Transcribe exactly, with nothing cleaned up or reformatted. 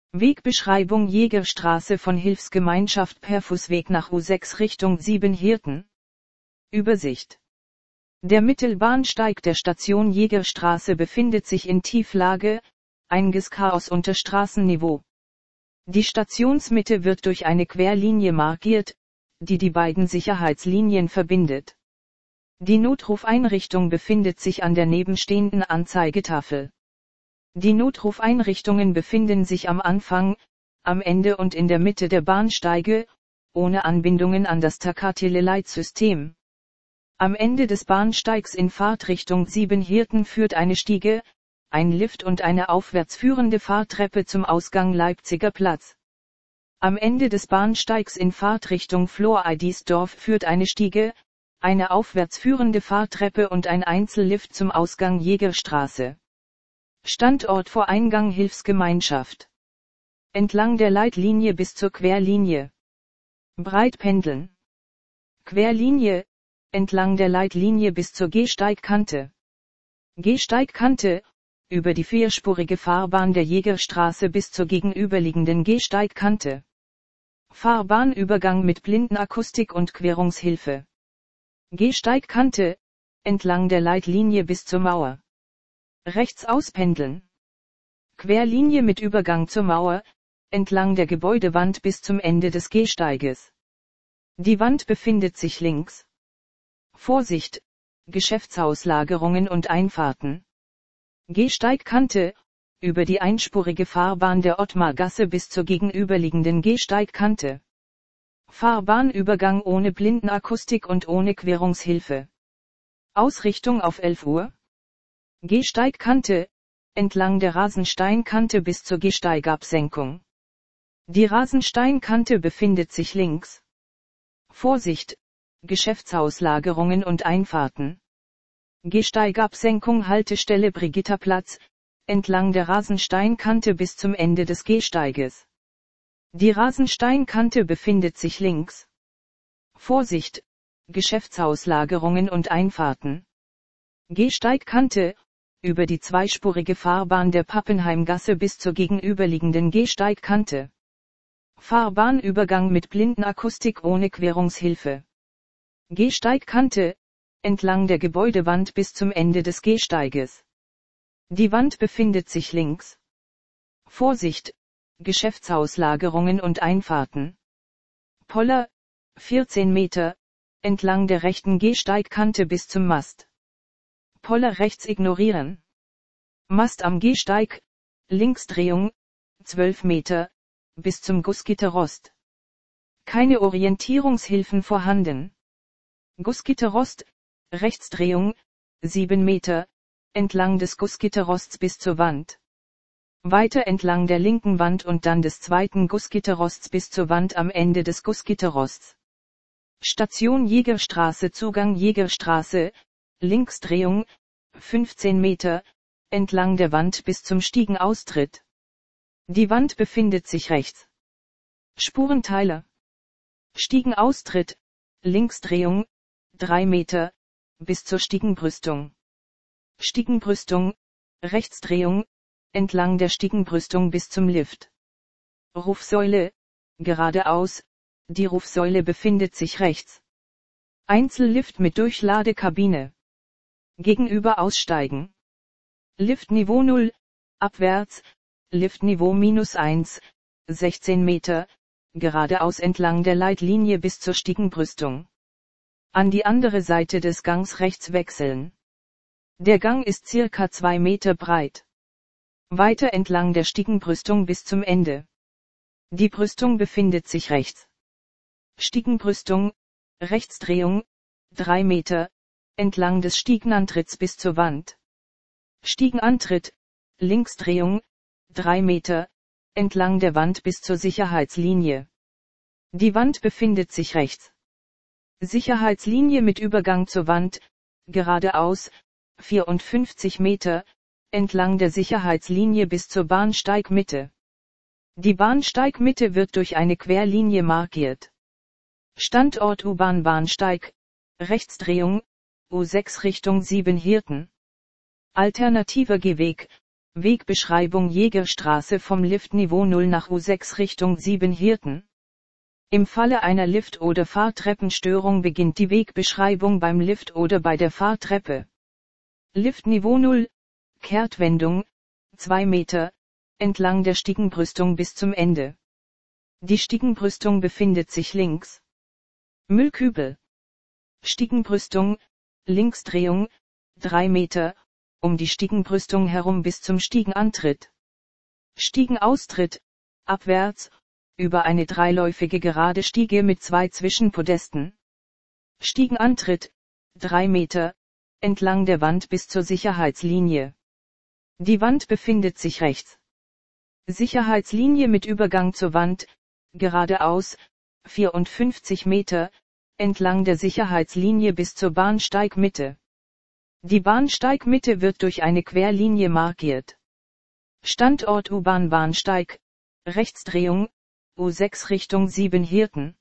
Wegbeschreibung Jägerstraße von Hilfsgemeinschaft per Fußweg nach U sechs Richtung Siebenhirten. Übersicht. Der Mittelbahnsteig der Station Jägerstraße befindet sich in Tieflage, einiges Chaos unter Straßenniveau. Die Stationsmitte wird durch eine Querlinie markiert, die die beiden Sicherheitslinien verbindet. Die Notrufeinrichtung befindet sich an der nebenstehenden Anzeigetafel. Die Notrufeinrichtungen befinden sich am Anfang, am Ende und in der Mitte der Bahnsteige, ohne Anbindungen an das Takateleleitsystem. Am Ende des Bahnsteigs in Fahrtrichtung Siebenhirten führt eine Stiege, ein Lift und eine aufwärts führende Fahrtreppe zum Ausgang Leipziger Platz. Am Ende des Bahnsteigs in Fahrtrichtung Floridsdorf führt eine Stiege, eine aufwärts führende Fahrtreppe und ein Einzellift zum Ausgang Jägerstraße. Standort vor Eingang Hilfsgemeinschaft. Entlang der Leitlinie bis zur Querlinie. Breitpendeln. Querlinie, entlang der Leitlinie bis zur Gehsteigkante. Gehsteigkante, über die vierspurige Fahrbahn der Jägerstraße bis zur gegenüberliegenden Gehsteigkante. Fahrbahnübergang mit Blindenakustik und Querungshilfe. Gehsteigkante, entlang der Leitlinie bis zur Mauer. Rechts auspendeln. Querlinie mit Übergang zur Mauer, entlang der Gebäudewand bis zum Ende des Gehsteiges. Die Wand befindet sich links. Vorsicht, Geschäftshauslagerungen und Einfahrten. Gehsteigkante, über die einspurige Fahrbahn der Ottmargasse bis zur gegenüberliegenden Gehsteigkante. Fahrbahnübergang ohne Blindenakustik und ohne Querungshilfe. Ausrichtung auf elf Uhr. Gehsteigkante, entlang der Rasensteinkante bis zur Gehsteigabsenkung. Die Rasensteinkante befindet sich links. Vorsicht, Geschäftshauslagerungen und Einfahrten. Gehsteigabsenkung Haltestelle Brigitterplatz, entlang der Rasensteinkante bis zum Ende des Gehsteiges. Die Rasensteinkante befindet sich links. Vorsicht, Geschäftshauslagerungen und Einfahrten. Gehsteigkante, über die zweispurige Fahrbahn der Pappenheimgasse bis zur gegenüberliegenden Gehsteigkante. Fahrbahnübergang mit Blindenakustik ohne Querungshilfe. Gehsteigkante, entlang der Gebäudewand bis zum Ende des Gehsteiges. Die Wand befindet sich links. Vorsicht, Geschäftshauslagerungen und Einfahrten. Poller, vierzehn Meter, entlang der rechten Gehsteigkante bis zum Mast. Poller rechts ignorieren. Mast am Gehsteig, Linksdrehung, zwölf Meter, bis zum Gussgitterrost. Keine Orientierungshilfen vorhanden. Gussgitterrost, Rechtsdrehung, sieben Meter, entlang des Gussgitterrosts bis zur Wand. Weiter entlang der linken Wand und dann des zweiten Gussgitterrosts bis zur Wand am Ende des Gussgitterrosts. Station Jägerstraße Zugang Jägerstraße, Linksdrehung, fünfzehn Meter, entlang der Wand bis zum Stiegenaustritt. Die Wand befindet sich rechts. Spurenteiler. Stiegenaustritt, Linksdrehung, drei Meter, bis zur Stiegenbrüstung. Stiegenbrüstung, Rechtsdrehung, entlang der Stiegenbrüstung bis zum Lift. Rufsäule, geradeaus, die Rufsäule befindet sich rechts. Einzellift mit Durchladekabine. Gegenüber aussteigen. Liftniveau null, abwärts, Liftniveau minus eins, sechzehn Meter, geradeaus entlang der Leitlinie bis zur Stiegenbrüstung. An die andere Seite des Gangs rechts wechseln. Der Gang ist circa zwei Meter breit. Weiter entlang der Stiegenbrüstung bis zum Ende. Die Brüstung befindet sich rechts. Stiegenbrüstung, Rechtsdrehung, drei Meter, entlang des Stiegenantritts bis zur Wand. Stiegenantritt, Linksdrehung, drei Meter, entlang der Wand bis zur Sicherheitslinie. Die Wand befindet sich rechts. Sicherheitslinie mit Übergang zur Wand, geradeaus, vierundfünfzig Meter, entlang der Sicherheitslinie bis zur Bahnsteigmitte. Die Bahnsteigmitte wird durch eine Querlinie markiert. Standort U-Bahn-Bahnsteig, Rechtsdrehung, U sechs Richtung Siebenhirten. Alternativer Gehweg, Wegbeschreibung Jägerstraße vom Liftniveau null nach U sechs Richtung Siebenhirten. Im Falle einer Lift- oder Fahrtreppenstörung beginnt die Wegbeschreibung beim Lift oder bei der Fahrtreppe. Liftniveau null, Kehrtwendung, zwei Meter, entlang der Stiegenbrüstung bis zum Ende. Die Stiegenbrüstung befindet sich links. Müllkübel. Stiegenbrüstung, Linksdrehung, drei Meter, um die Stiegenbrüstung herum bis zum Stiegenantritt. Stiegenaustritt, abwärts, über eine dreiläufige gerade Stiege mit zwei Zwischenpodesten. Stiegenantritt, drei Meter, entlang der Wand bis zur Sicherheitslinie. Die Wand befindet sich rechts. Sicherheitslinie mit Übergang zur Wand, geradeaus, vierundfünfzig Meter, entlang der Sicherheitslinie bis zur Bahnsteigmitte. Die Bahnsteigmitte wird durch eine Querlinie markiert. Standort U-Bahn Bahnsteig, Rechtsdrehung, U sechs Richtung Siebenhirten.